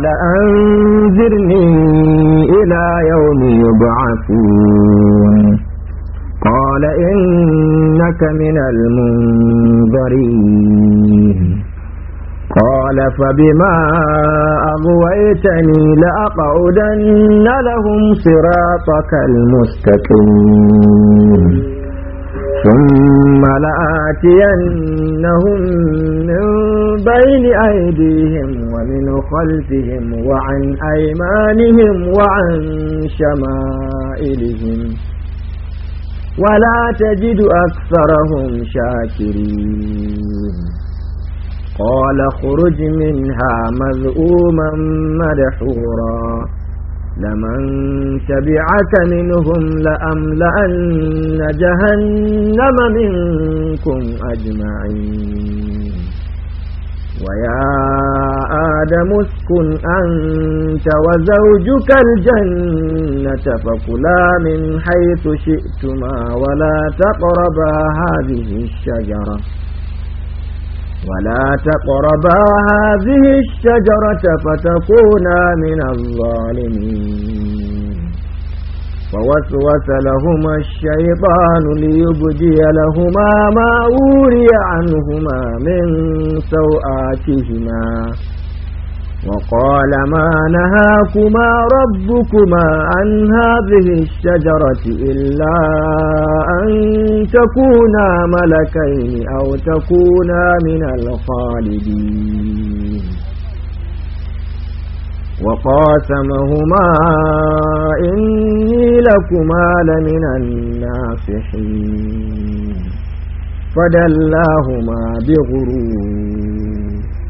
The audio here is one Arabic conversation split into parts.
قال أنذرني إلى يوم يبعثون قال إنك من المنظرين قال فبما أغويتني لأقعدن لهم صراطك المستقيم ثم لآتينهم من بين أيديهم ومن خلفهم وعن أيمانهم وعن شمائلهم ولا تجد أكثرهم شاكرين قال اخرج منها مذءوما مدحورا لمن تبعك منهم لأملأن جهنم منكم أجمعين ويا آدم اسكن أنت وزوجك الجنة فكلا من حيث شئتما ولا تقربا هذه الشجرة فتكونا من الظالمين فوسوس لهما الشيطان ليبدي لهما ما وري عنهما من سوآتهما وقال ما نهاكما ربكما عن هذه الشجرة إلا أن تكونا ملكين أو تكونا من الخالدين وقاسمهما إني لكما لمن الناصحين فدلاهما بغرور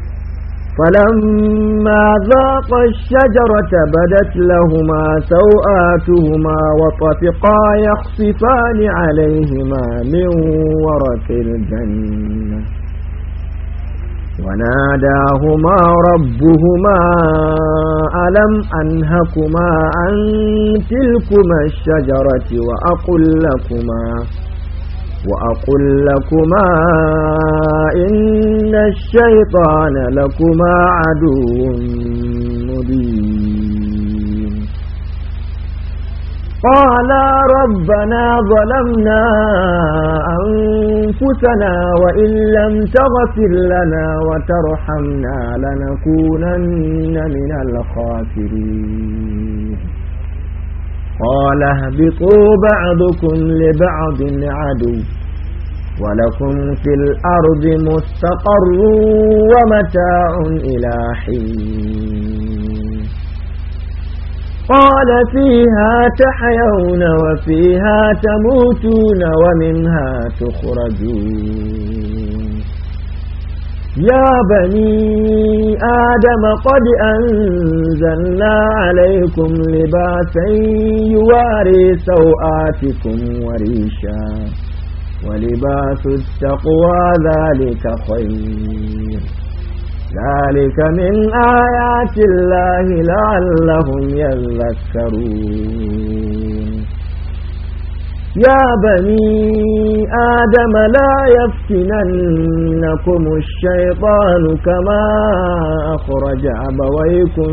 فلما ذاقا الشجرة بدت لهما سوآتهما وطفقا يخصفان عليهما من ورق الجنة وناداهما ربهما ألم أنهكما عن تلكما الشجرة وأقل لكما إن الشيطان لكما عدو مبين قالا ربنا ظلمنا أنفسنا وإن لم تغفر لنا وترحمنا لنكونن من الخاسرين قال اهبطوا بعضكم لبعض عدو ولكم في الأرض مستقر ومتاع إلى حين قال فيها تحيون وفيها تموتون ومنها تخرجون يا بني آدم قد أنزلنا عليكم لباسا يواري سوآتكم وريشا ولباس التقوى ذلك خير ذلك من آيات الله لعلهم يذكرون يا بني آدم لا يفتننكم الشيطان كما أخرج أبويكم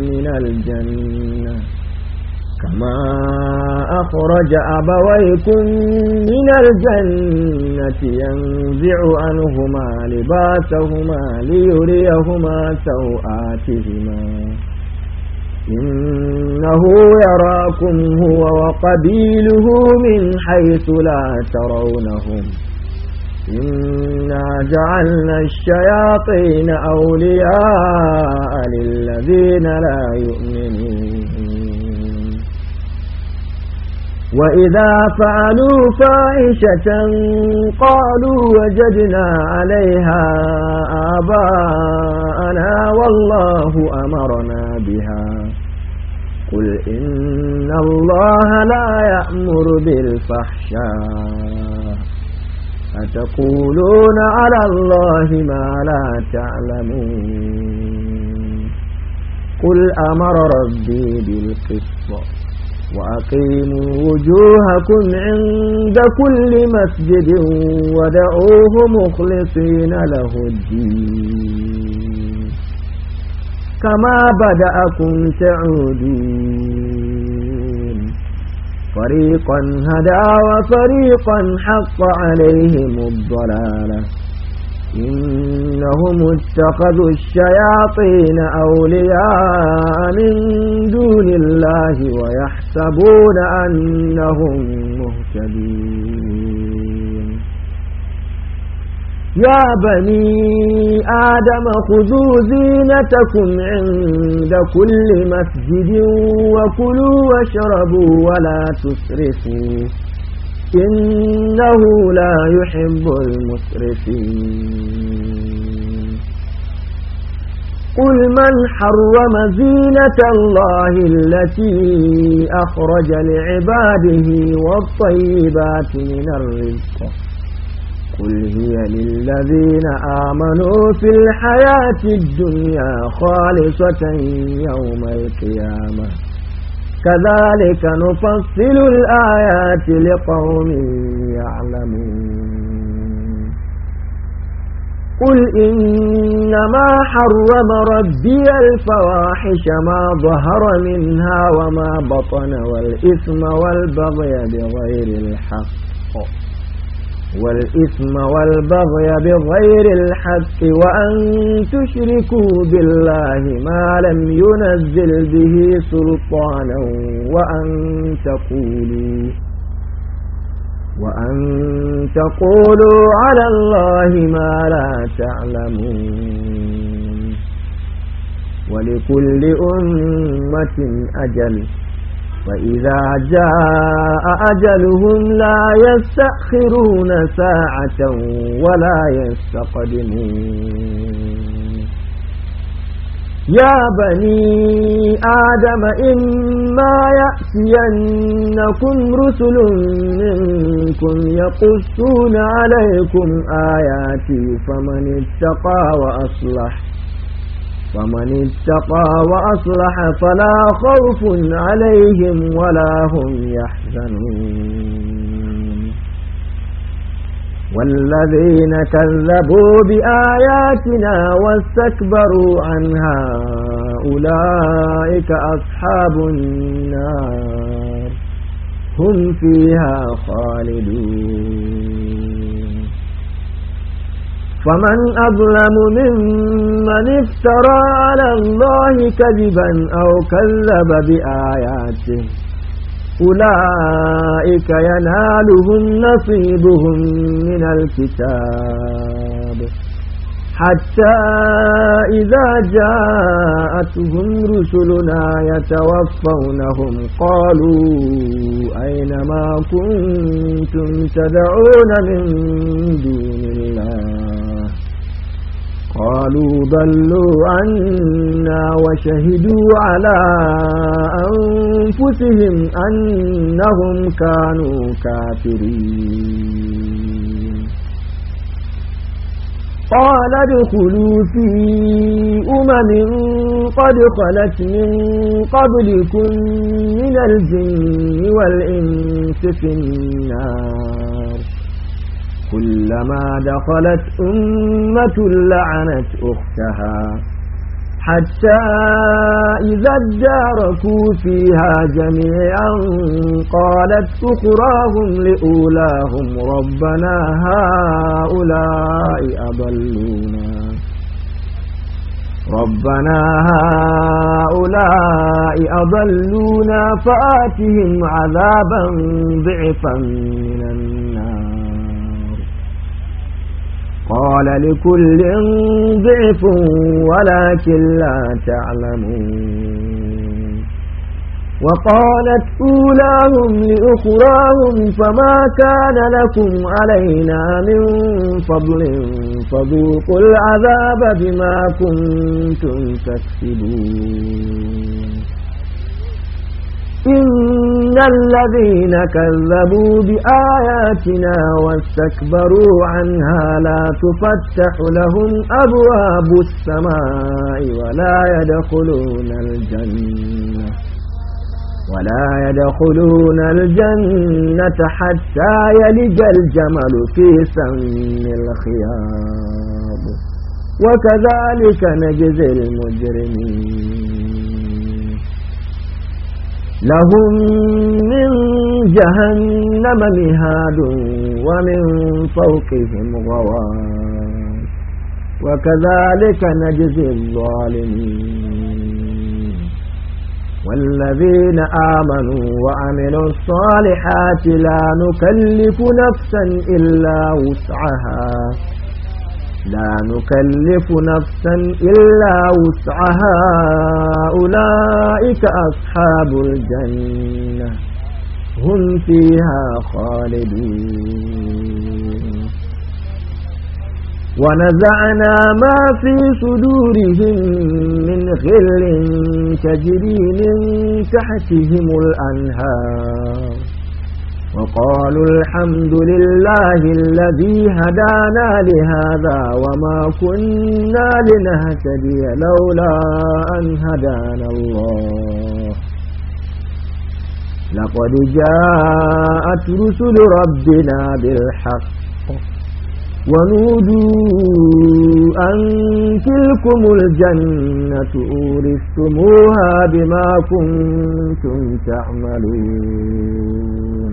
من الجنة ينزع عنهما لباسهما ليريهما سوآتهما إنه يراكم هو وقبيله من حيث لا ترونهم إنا جعلنا الشياطين أولياء للذين لا يؤمنون وإذا فعلوا فاحشة قالوا وجدنا عليها آباءنا والله أمرنا بها قل إن الله لا يأمر بالفحشاء أتقولون على الله ما لا تعلمون قل أمر ربي بالقسط وأقيموا وجوهكم عند كل مسجد ودعوه مخلصين له الدين كما بدأكم تعودون فريقا هدى وفريقا حق عليهم الضلالة إنهم اتخذوا الشياطين أولياء من دون الله ويحسبون أنهم مهتدون يا بني آدم خذوا زينتكم عند كل مسجد وكلوا واشربوا ولا تسرفوا إنه لا يحب المسرفين قل من حرم زينة الله التي أخرج لعباده والطيبات من الرزق قل هي للذين آمنوا في الحياة الدنيا خالصة يوم القيامة كذلك نفصل الآيات لقوم يعلمون قل إنما حرم ربي الفواحش ما ظهر منها وما بطن والإثم والبغي بغير الحق وأن تشركوا بالله ما لم ينزل به سلطانا وأن تقولوا على الله ما لا تعلمون ولكل أمة أجل فإذا جاء أجلهم لا يستأخرون ساعة ولا يستقدمون يا بني آدم إما يأتينكم رسل منكم يقصون عليكم آياتي فمن اتقى وأصلح فلا خوف عليهم ولا هم يحزنون والذين كذبوا بآياتنا واستكبروا عنها أولئك أصحاب النار هم فيها خالدون فمن أظلم ممن افترى على الله كذبا أو كذب بآياته أولئك ينالهم نصيبهم من الكتاب حتى إذا جاءتهم رسلنا يتوفونهم قالوا أين ما كنتم تدعون من دون الله قالوا ضلوا عنا وشهدوا على أنفسهم أنهم كانوا كافرين قال ادخلوا في قد خلت من قبلكم من الجن والإنس في النار كلما دخلت أمة لعنت أختها حتى إذا اداركوا فيها جميعا قالت أخراهم لأولاهم ربنا هؤلاء أضلونا فآتهم عذابا ضعفا من النار قال لكل ضعف ولكن لا تعلمون وقالت أولاهم لأخراهم فما كان لكم علينا من فضل فذوقوا العذاب بما كنتم تكسبون إن الذين كذبوا بآياتنا واستكبروا عنها لا تفتح لهم أبواب السماء ولا يدخلون الجنة حتى يلج الجمل في سم الخياط وكذلك نجزي المجرمين لهم من جهنم مهاد ومن فوقهم غواش وكذلك نجزي الظالمين والذين آمنوا وعملوا الصالحات لا نكلف نفسا إلا وسعها أولئك أصحاب الجنة هم فيها خالدون ونزعنا ما في صدورهم من غل تجري من تحتهم الأنهار وقالوا الحمد لله الذي هدانا لهذا وما كنا لنهتدي لولا أن هدانا الله لقد جاءت رسل ربنا بالحق ونودوا أن تلكم الجنة أورثتموها بما كنتم تعملون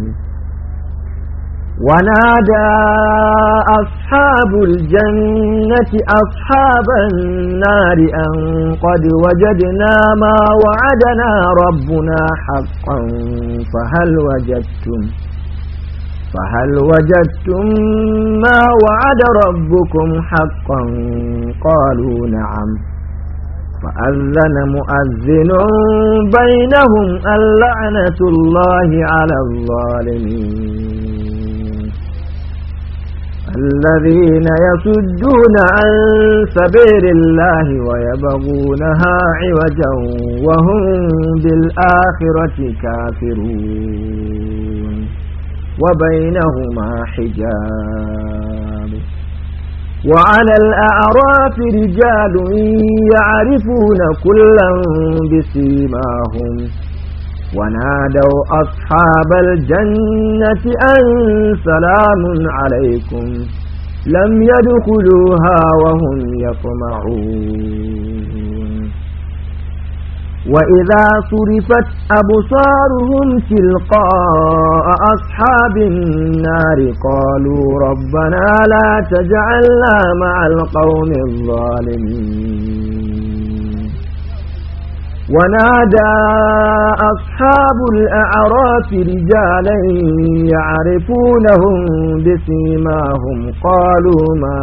ونادى أصحاب الجنة أصحاب النار أن قد وجدنا ما وعدنا ربنا حقا فهل وجدتم ما وعد ربكم حقا قالوا نعم فأذن مؤذن بينهم اللعنة الله على الظالمين الذين يصدون عن سبيل الله ويبغونها عوجا وهم بالآخرة كافرون وبينهما حجاب وعلى الأعراف رجال يعرفون كلا بسيماهم ونادوا أصحاب الجنة أن سلام عليكم لم يدخلوها وهم يطمعون وإذا صرفت أبصارهم تلقاء أصحاب النار قالوا ربنا لا تجعلنا مع القوم الظالمين ونادى أصحاب الأعراف رجالا يعرفونهم بسيماهم قالوا ما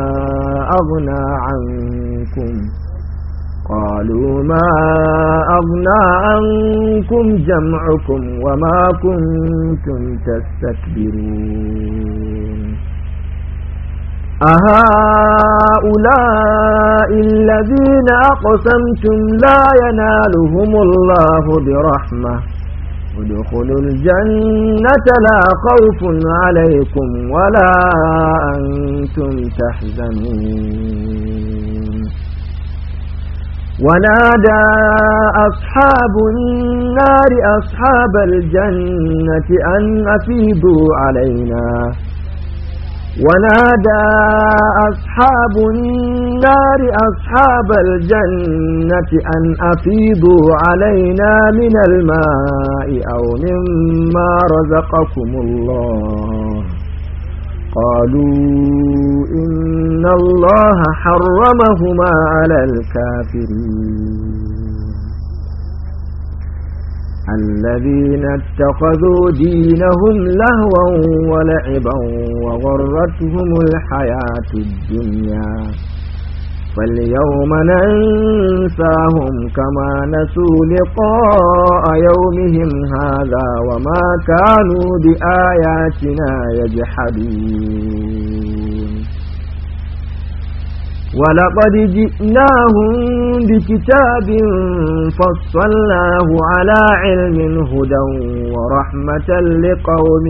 أغنى عنكم جمعكم وما كنتم تستكبرون أهؤلاء الذين أقسمتم لا ينالهم الله برحمة ادخلوا الجنة لا خوف عليكم ولا أنتم تحزنون ونادى أصحاب النار أصحاب الجنة أن أفيضوا علينا ونادى أصحاب النار أصحاب الجنة أن أفيضوا علينا من الماء أو مما رزقكم الله قالوا إن الله حرمهما على الكافرين الذين اتخذوا دينهم لهوا ولعبا وغرتهم الحياة الدنيا فاليوم ننساهم كما نسوا لقاء يومهم هذا وما كانوا بآياتنا يجحدون ولقد جئناهم بكتاب فصلناه على علم هدى ورحمة لقوم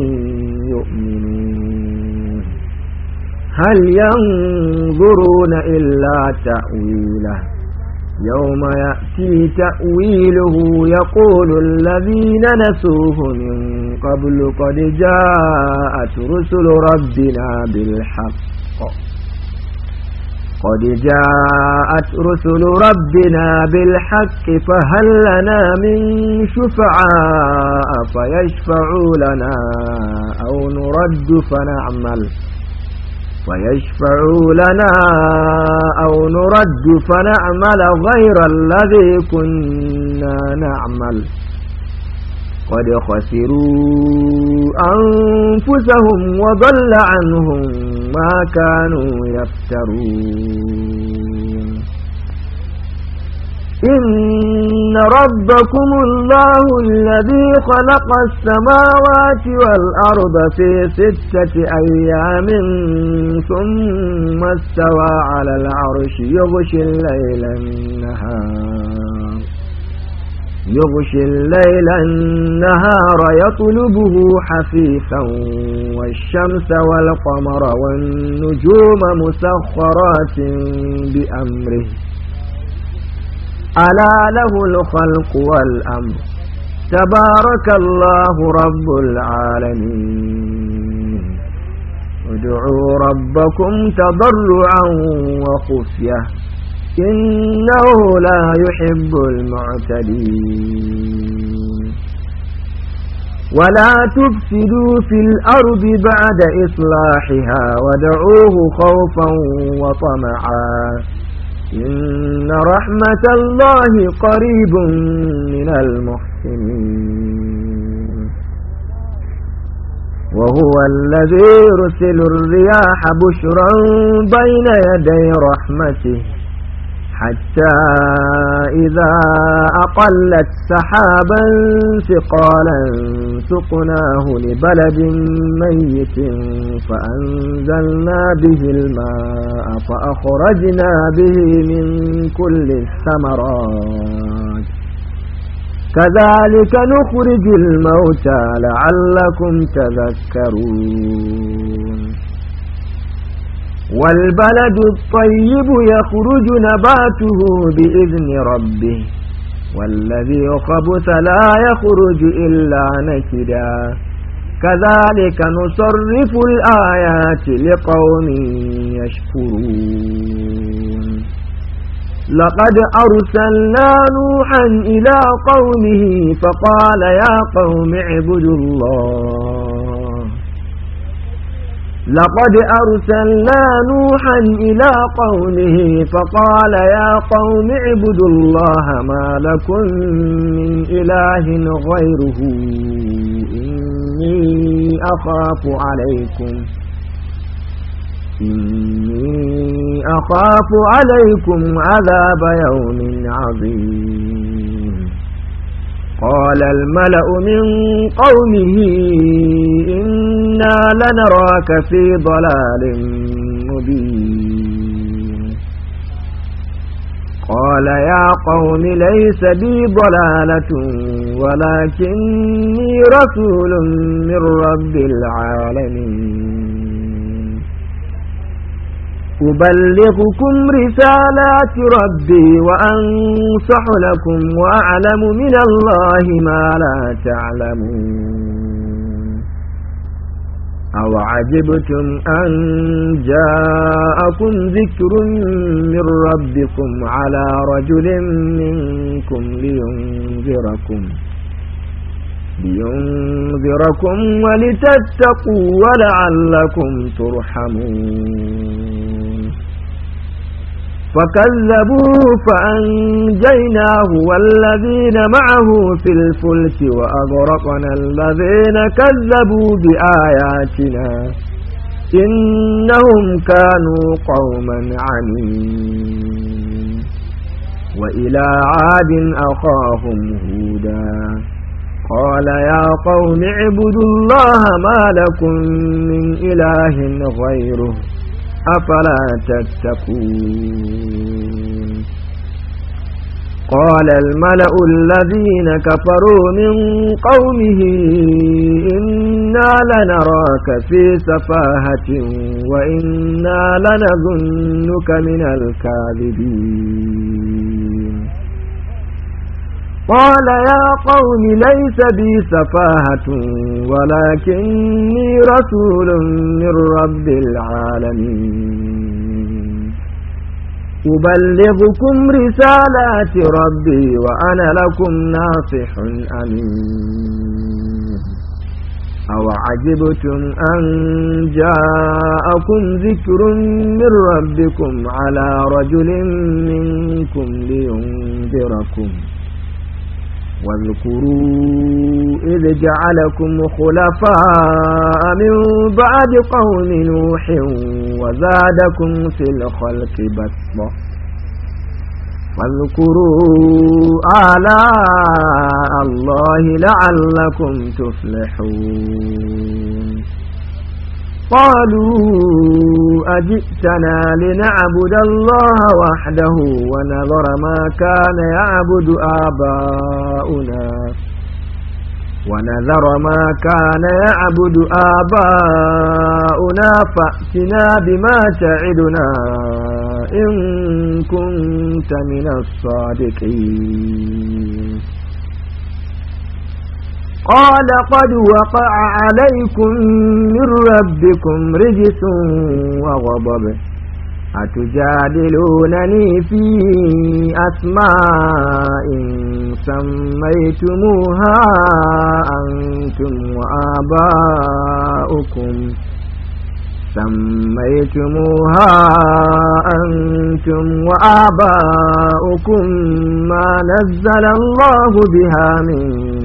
يؤمنون هل ينظرون إلا تأويله يوم يأتي تأويله يقول الذين نسوه من قبل قد جاءت رسل ربنا بالحق قد جاءت رسل ربنا بالحق فهل لنا من شفعاء فيشفعوا لنا أو نرد فنعمل غير الذي كنا نعمل قد خسروا أنفسهم وضل عنهم ما كانوا يفترون إن ربكم الله الذي خلق السماوات والأرض في 6 أيام ثم استوى على العرش يغشي الليل النهار يطلبه حثيثا والشمس والقمر والنجوم مسخرات بأمره ألا له الخلق والأمر تبارك الله رب العالمين ادعوا ربكم تضرعا وخفية إنه لا يحب المعتدين ولا تفسدوا في الأرض بعد إصلاحها ودعوه خوفا وطمعا إن رحمة الله قريب من المحسنين وهو الذي يرسل الرياح بشرا بين يدي رحمته حتى إذا أقلت سحابا ثقالا سقناه لبلد ميت فأنزلنا به الماء فأخرجنا به من كل الثمرات كذلك نخرج الموتى لعلكم تذكرون والبلد الطيب يخرج نباته بإذن ربه والذي خبث لا يخرج إلا نكدا كذلك نصرف الآيات لقوم يشكرون لقد أرسلنا نوحا إلى قومه فقال يا قوم اعبدوا الله لقد أرسلنا نوحا إلى قومه فقال يا قوم اعبدوا الله ما لكم من إله غيره إني أخاف عليكم عذاب يوم عظيم قال الملأ من قومه إنا لنراك في ضلال مبين قال يا قوم ليس بي ضلالة ولكني رسول من رب العالمين أبلغكم رسالات ربي وأنصح لكم وأعلم من الله ما لا تعلمون أوعجبتم أن جاءكم ذكر من ربكم على رجل منكم لينذركم ولتتقوا ولعلكم ترحمون فكذبوه فأنجيناه والذين معه في الفلك وأغرقنا الذين كذبوا بآياتنا إنهم كانوا قوما عمين وإلى عاد أخاهم هودا قال يا قوم اعبدوا الله ما لكم من إله غيره أفلا تتقون قال الملأ الذين كفروا من قومه إنا لنراك في سفاهة وإنا لنظنك من الكاذبين قال يا قوم ليس بي سفاهة ولكني رسول من رب العالمين أبلغكم رسالات ربي وأنا لكم ناصح أمين أوعجبتم أن جاءكم ذكر من ربكم على رجل منكم لينذركم واذكروا إذ جعلكم خلفاء من بعد قوم نوح وزادكم في الخلق بسطة واذكروا آلاء الله لعلكم تفلحون قالوا أجئتنا لنعبد الله وحده ونذر ما كان يعبد آباؤنا فأتنا بما تعدنا إن كنت من الصادقين قال قد وقع عليكم من ربكم رجس وغضب أتجادلونني في أسماء سميتموها أنتم وآباؤكم ما نزل الله بها من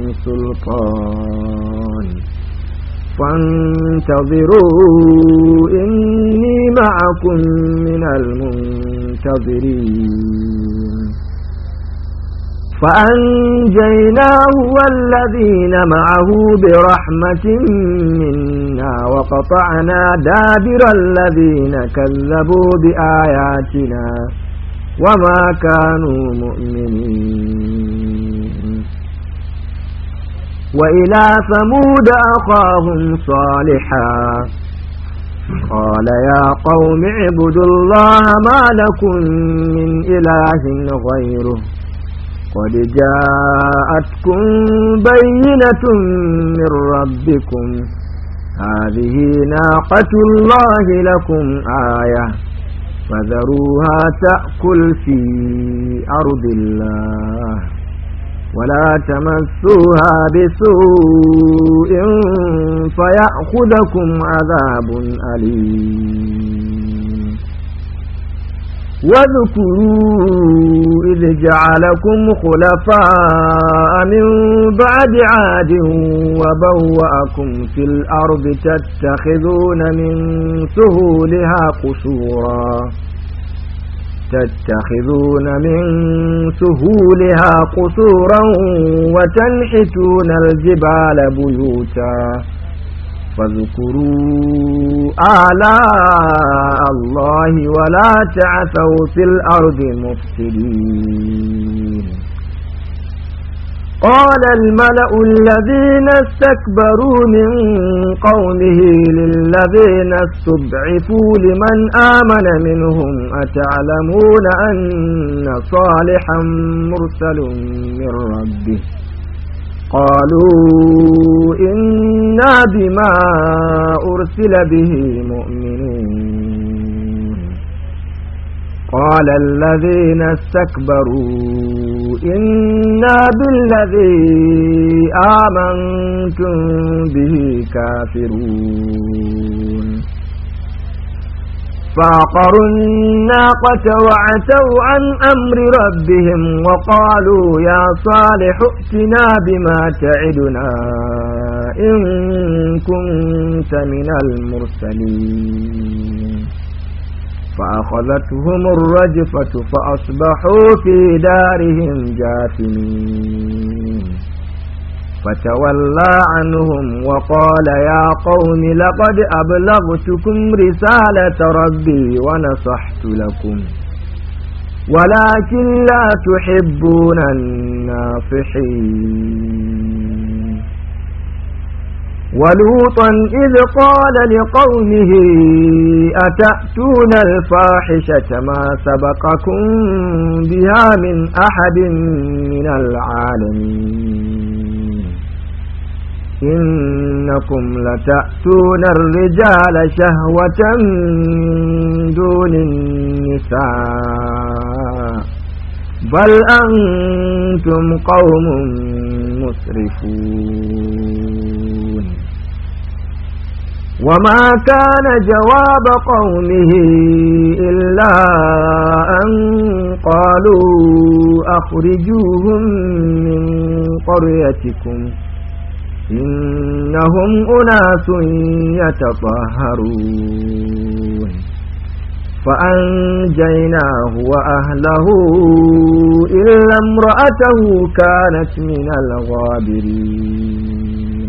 سلطان فانتظروا إني معكم من المنتظرين فأنجيناه والذين معه برحمة منا وقطعنا دابر الذين كذبوا بآياتنا وما كانوا مؤمنين وإلى ثمود أخاهم صالحا قال يا قوم اعبدوا الله ما لكم من إله غيره قد جاءتكم بينة من ربكم هذه ناقة الله لكم آية فذروها تأكل في أرض الله ولا تمسوها بسوء فيأخذكم عذاب أليم واذكروا إذ جعلكم خلفاء من بعد عاد وبوأكم في الأرض تتخذون من سهولها قصورا وتنحتون الجبال بيوتا فاذكروا آلاء الله ولا تعثوا في الأرض مفسدين قال الملأ الذين استكبروا من قومه للذين استضعفوا لمن آمن منهم أتعلمون أن صالحا مرسل من ربه قالوا إنا بما أرسل به مؤمنون قال الذين استكبروا إنا بالذي آمنتم به كافرون فعقروا الناقة وعتوا عن أمر ربهم وقالوا يا صالح ائتنا بما تعدنا إن كنت من المرسلين فأخذتهم الرجفة فأصبحوا في دارهم جاثمين فتولى عنهم وقال يا قوم لقد أبلغتكم رسالة ربي ونصحت لكم ولكن لا تحبون الناصحين ولوطا إذ قال لقومه أتأتون الفاحشة ما سبقكم بها من أحد من العالمين إنكم لتأتون الرجال شهوة من دون النساء بل أنتم قوم مسرفون وما كان جواب قومه إلا أن قالوا أخرجوهم من قريتكم إنهم أناس يتطهرون فأنجيناه وأهله إلا امرأته كانت من الغابرين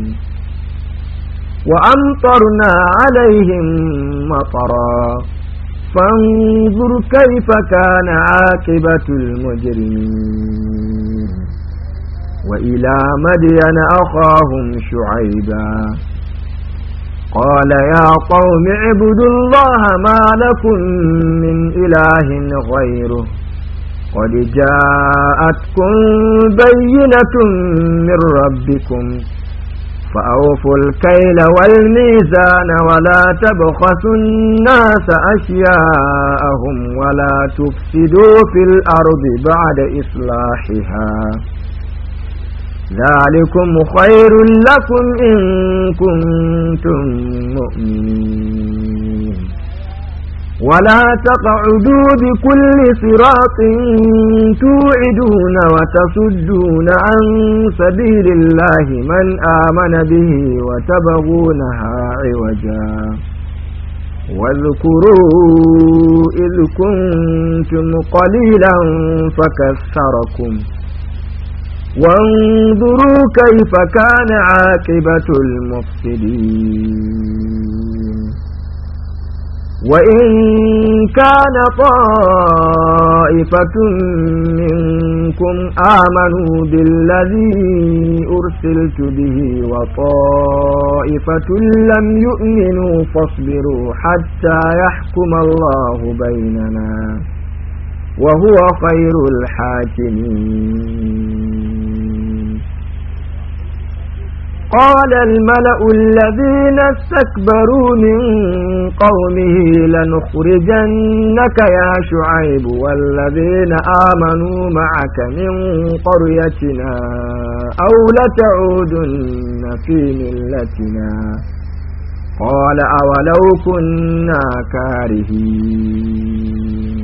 وأمطرنا عليهم مطرا فانظر كيف كان عاقبة المجرمين وإلى مدين أخاهم شعيبا قال يا قوم اعبدوا الله ما لكم من إله غيره قد جاءتكم بينة من ربكم فأوفوا الكيل والميزان ولا تبخسوا الناس أشياءهم ولا تفسدوا في الأرض بعد إصلاحها ذلكم خير لكم إن كنتم مؤمنين ولا تقعدوا بكل صراط توعدون وتصدون عن سبيل الله من آمن به وتبغونها عوجا واذكروا إذ كنتم قليلا فكثركم وانظروا كيف كان عاقبة المفسدين وإن كان طائفة منكم آمنوا بالذي أرسلت به وطائفة لم يؤمنوا فاصبروا حتى يحكم الله بيننا وهو خير الحاكمين قال الملأ الذين استكبروا من قومه لنخرجنك يا شعيب والذين آمنوا معك من قريتنا أو لتعودن في ملتنا قال أولو كنا كارهين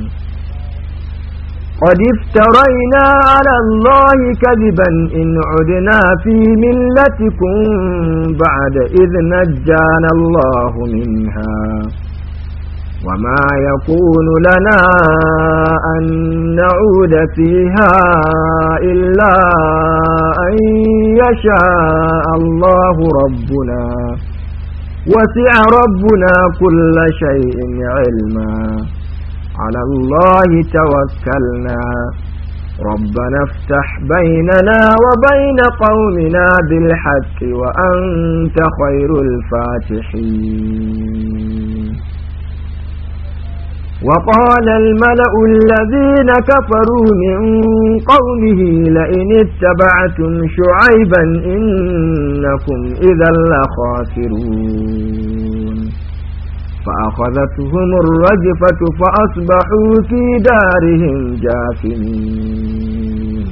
قد افترينا على الله كذبا إن عدنا في ملتكم بعد إذ نجانا الله منها وما يكون لنا أن نعود فيها إلا أن يشاء الله ربنا وسع ربنا كل شيء علما على الله توكلنا ربنا افتح بيننا وبين قومنا بالحق وأنت خير الفاتحين وقال الملأ الذين كفروا من قومه لئن اتبعتم شعيبا إنكم إذا لخاسرون فأخذتهم الرجفة فأصبحوا في دارهم جاثمين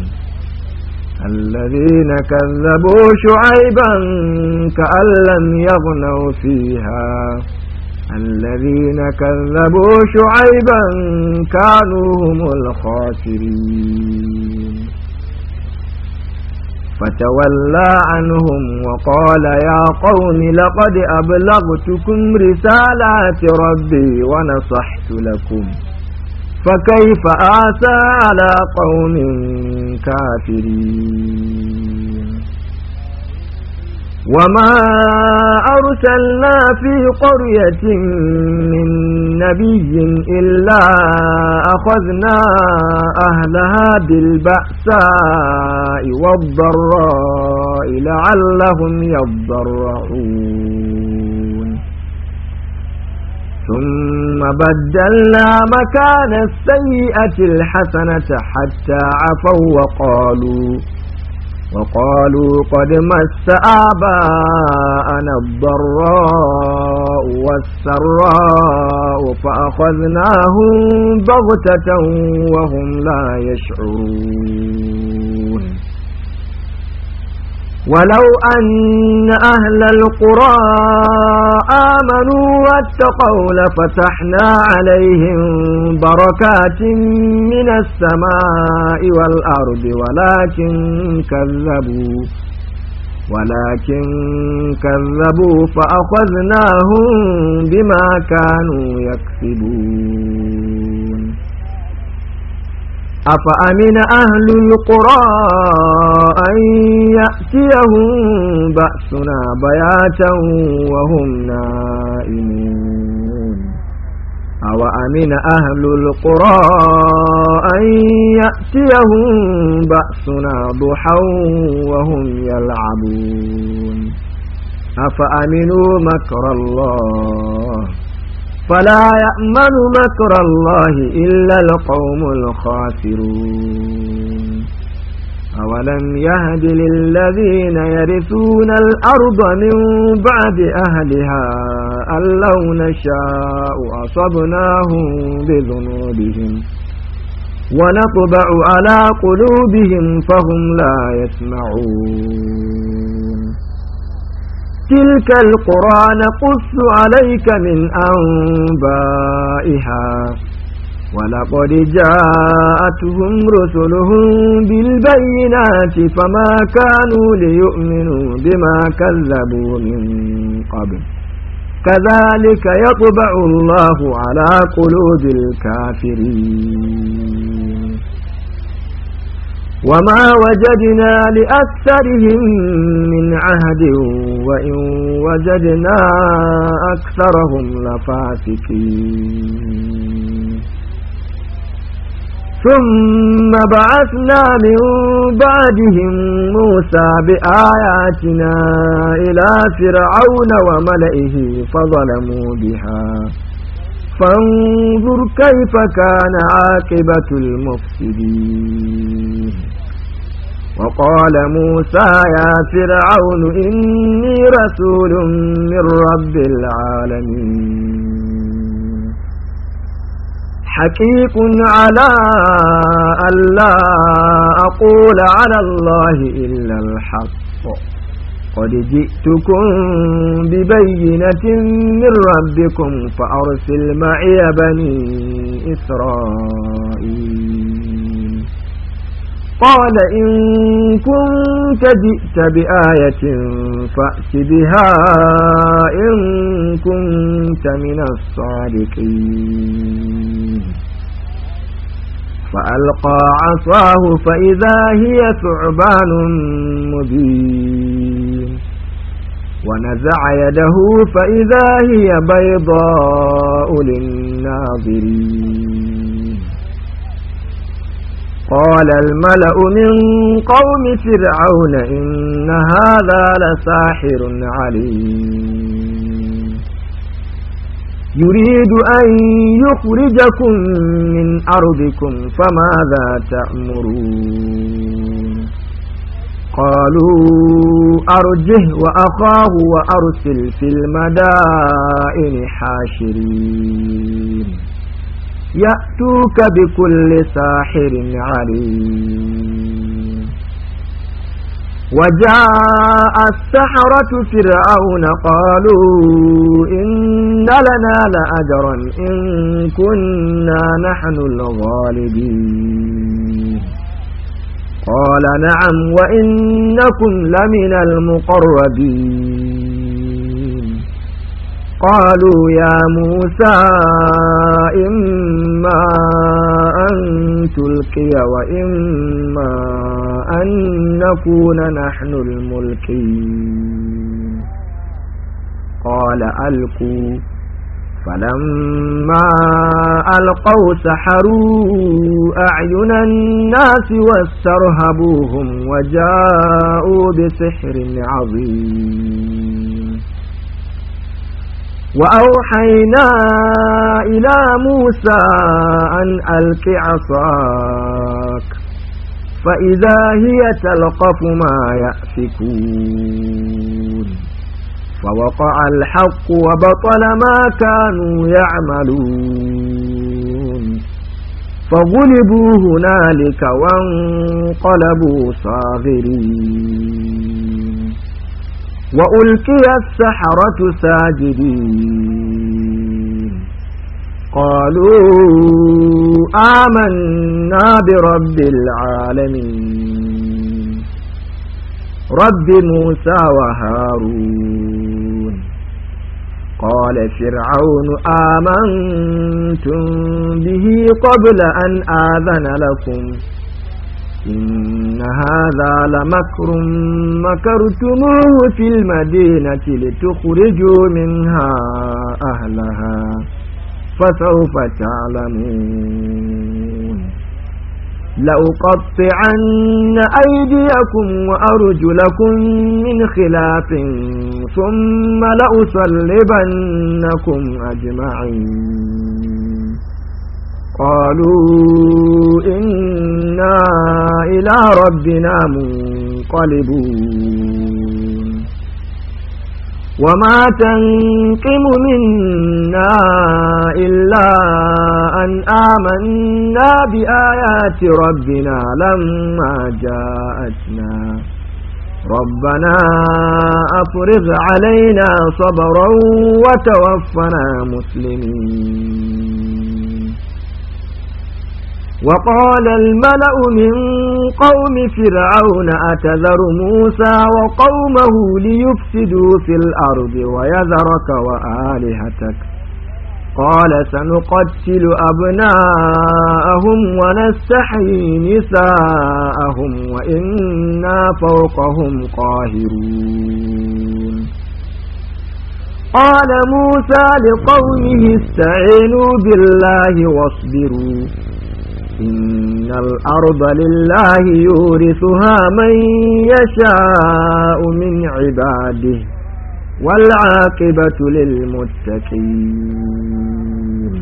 الذين كذبوا شعيبا كأن لم يغنوا فيها الذين كذبوا شعيبا كانوا هم الخاسرين فتولى عنهم وقال يا قوم لقد أبلغتكم رسالات ربي ونصحت لكم فكيف آسى على قوم كافرين وما أرسلنا في قرية من نبي إلا أخذنا أهلها بالبأساء والضراء لعلهم يضرعون ثم بدلنا مكان السيئة الحسنة حتى عفوا وقالوا وقالوا قد مس آباءنا الضراء والسراء فأخذناهم بغتة وهم لا يشعرون ولو أن أهل القرى آمنوا واتقوا لفتحنا عليهم بركات من السماء والأرض ولكن كذبوا فأخذناهم بما كانوا يكسبون أفأمن أهل القرى أن يأتيهم بأسنا بياتا وهم نائمون أوأمن أهل القرى أن يأتيهم بأسنا ضحى وهم يلعبون أفأمنوا مكر الله فلا يأمن مكر الله إلا القوم الخاسرون أولم يهد للذين يرثون الأرض من بعد أهلها أن لو نشاء أصبناهم بذنوبهم ونطبع على قلوبهم فهم لا يسمعون تلك القرى نقص عليك من أنبائها ولقد جاءتهم رسلهم بالبينات فما كانوا ليؤمنوا بما كذبوا من قبل كذلك يطبع الله على قلوب الكافرين وما وجدنا لأكثرهم من عهد وإن وجدنا أكثرهم لفاسقين ثم بعثنا من بعدهم موسى بآياتنا إلى فرعون وملئه فظلموا بها فانظر كيف كان عاقبة المفسدين وقال موسى يا فرعون إني رسول من رب العالمين حقيق على ألا أقول على الله إلا الحق قد جئتكم ببينة من ربكم فأرسل معي بني إسرائيل قال إن كنت جئت بآية فأت بها إن كنت من الصادقين فألقى عصاه فإذا هي ثعبان مبين ونزع يده فإذا هي بيضاء للناظرين قال الملأ من قوم فرعون إن هذا لساحر عليم يريد أن يخرجكم من أرضكم فماذا تأمرون قالوا أرجه وأخاه وأرسل في المدائن حاشرين يأتوك بكل ساحر عليم وجاء السحرة فرعون قالوا إن لنا لأجرا إن كنا نحن الغالبين قال نعم وإنكم لمن المقربين قالوا يا موسى إما أن تلقي وإما أن نكون نحن الملقين قال ألقوا فلما ألقوا سحروا أعين الناس واسترهبوهم وجاءوا بسحر عظيم وأوحينا إلى موسى أن ألق عصاك فإذا هي تلقف ما يأفكون فوقع الحق وبطل ما كانوا يعملون فغلبوا هنالك وانقلبوا صاغرين وألقي السحرة ساجدين قالوا آمنا برب العالمين رب موسى وهارون قال فرعون آمنتم به قبل أن آذن لكم إن هذا لمكر مكرتموه في المدينة لتخرجوا منها أهلها فسوف تعلمون لأقطعن أيديكم وأرجلكم من خلاف ثم لأصلبنكم أجمعين قالوا إنا إلى ربنا منقلبون وما تنقم منا إلا أن آمنا بآيات ربنا لما جاءتنا ربنا أفرغ علينا صبرا وتوفنا مسلمين وقال الملأ من قوم فرعون أتذر موسى وقومه ليفسدوا في الأرض ويذرك وآلهتك قال سنقتل أبناءهم ونستحيي نساءهم وإنا فوقهم قاهرون قال موسى لقومه استعينوا بالله واصبروا إن الأرض لله يورثها من يشاء من عباده والعاقبة للمتقين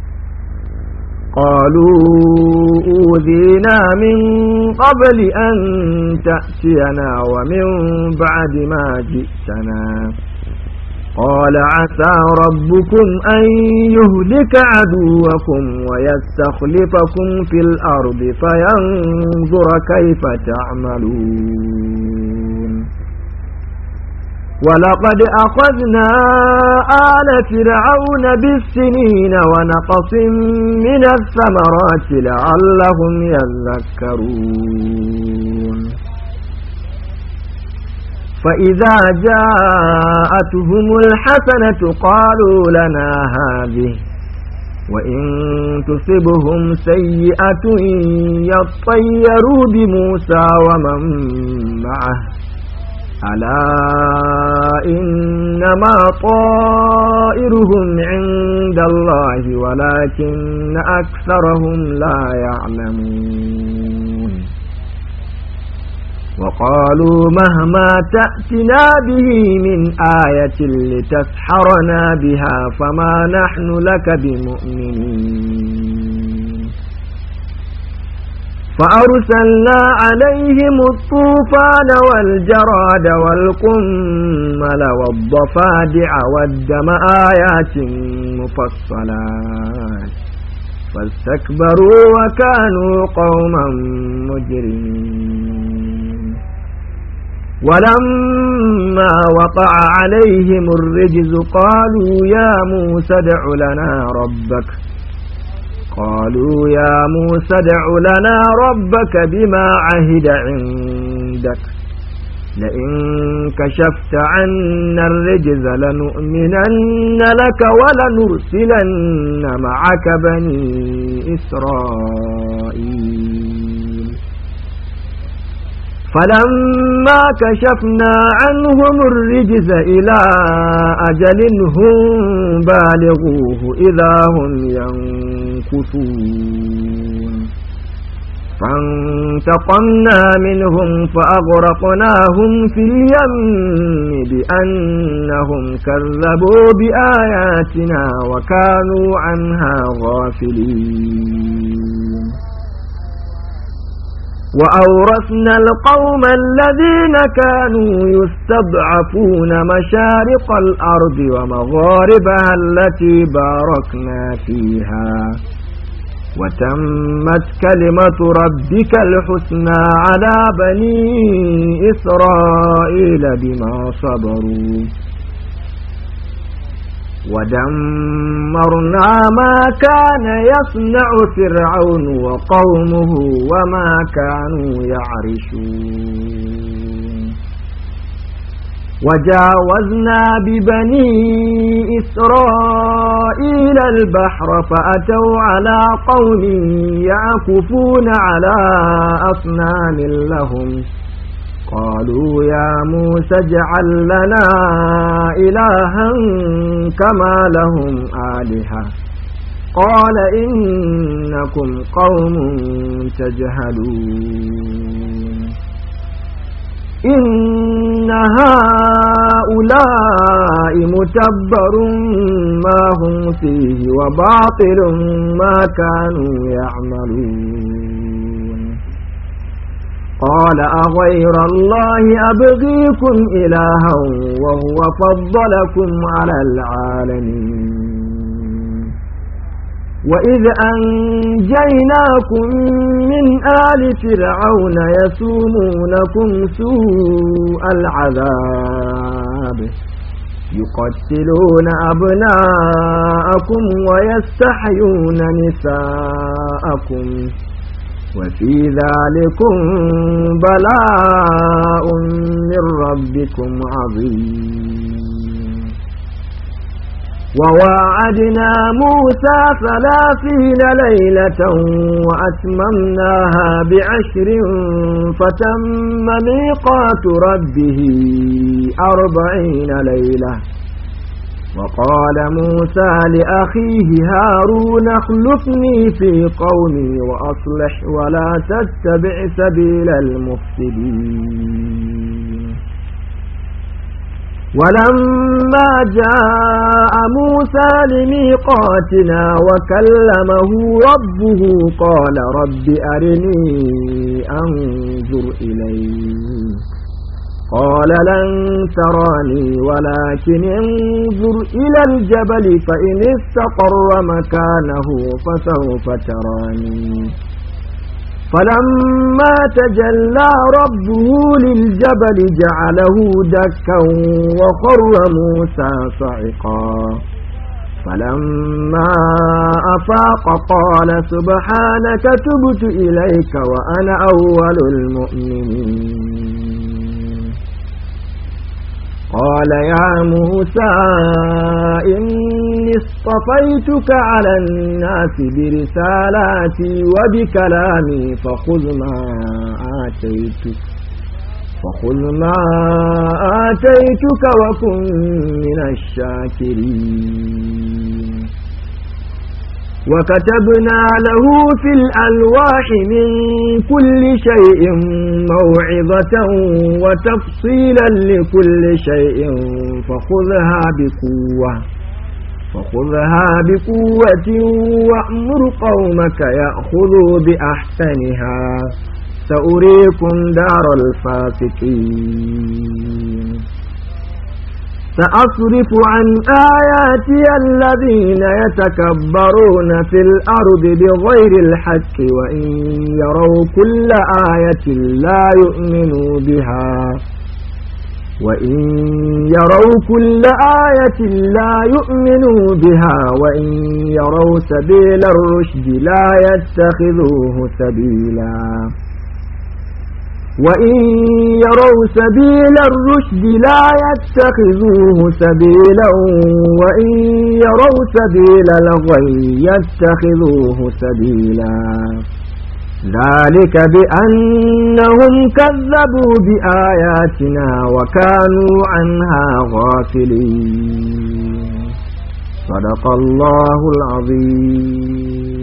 قالوا أوذينا من قبل أن تأتينا ومن بعد ما جئتنا قال عسى ربكم أن يهلك عدوكم ويستخلفكم في الأرض فينظر كيف تعملون ولقد أخذنا آل فرعون بالسنين ونقص من الثمرات لعلهم يذكرون فإذا جاءتهم الحسنة قالوا لنا هذه وإن تصبهم سيئة يطيروا بموسى ومن معه ألا إنما طائرهم عند الله ولكن أكثرهم لا يعلمون وقالوا مهما تأتنا به من آية لتسحرنا بها فما نحن لك بمؤمنين فأرسلنا عليهم الطوفان والجراد والقمل والضفادع والدم آيات مفصلات فاستكبروا وكانوا قوما مجرمين ولما وقع عليهم الرجز قالوا يا موسى ادع لنا ربك بما عهد عندك لئن كشفت عنا الرجز لنؤمنن لك ولنرسلن معك بني إسرائيل فلما كشفنا عنهم الرجز إلى أجل هم بالغوه إذا هم ينكثون فانتقمنا منهم فأغرقناهم في اليم بأنهم كذبوا بآياتنا وكانوا عنها غافلين وأورثنا القوم الذين كانوا يستضعفون مشارق الأرض ومغاربها التي باركنا فيها وتمت كلمة ربك الحسنى على بني إسرائيل بما صبروا ودمرنا ما كان يصنع فرعون وقومه وما كانوا يعرشون وجاوزنا ببني إسرائيل البحر فأتوا على قوم يعكفون على أصنام لهم قالوا يا موسى اجعل لنا إلها كما لهم آلهة قال إنكم قوم تجهلون إن هؤلاء متبر ما هم فيه وباطل ما كانوا يعملون قال أغير الله أبغيكم إلها وهو فضلكم على العالمين وإذ أنجيناكم من آل فرعون يسومونكم سوء العذاب يقتلون أبناءكم ويستحيون نساءكم وفي ذلكم بلاء من ربكم عظيم وواعدنا موسى 30 ليلة وأتممناها ب10 فتم ميقات ربه 40 ليلة وقال موسى لأخيه هارون اخلفني في قومي وأصلح ولا تتبع سبيل المفسدين ولما جاء موسى لميقاتنا وكلمه ربه قال رب أرني أنظر إليك قال لن تراني ولكن انظر إلى الجبل فإن استقر مكانه فسوف تراني فلما تجلى ربه للجبل جعله دكا وخر موسى صعقا فلما أفاق قال سبحانك تبت إليك وأنا أول المؤمنين قال يا موسى إني اصطفيتك على الناس برسالاتي وبكلامي فخذ ما آتيتك وكن من الشاكرين وكتبنا له في الألواح من كل شيء موعظة وتفصيلا لكل شيء فخذها بقوة وأمر قومك يأخذوا بأحسنها سأريكم دار الفاسقين سأصرف عن آياتي الذين يتكبرون في الأرض بغير الحق وإن يروا كل آية لا يؤمنوا بها وإن يروا سبيل الرشد لا يتخذوه سبيلا وإن يروا سبيل الرشد لا يتخذوه سبيلا وإن يروا سبيل الغي يتخذوه سبيلا ذلك بأنهم كذبوا بآياتنا وكانوا عنها غافلين صدق الله العظيم.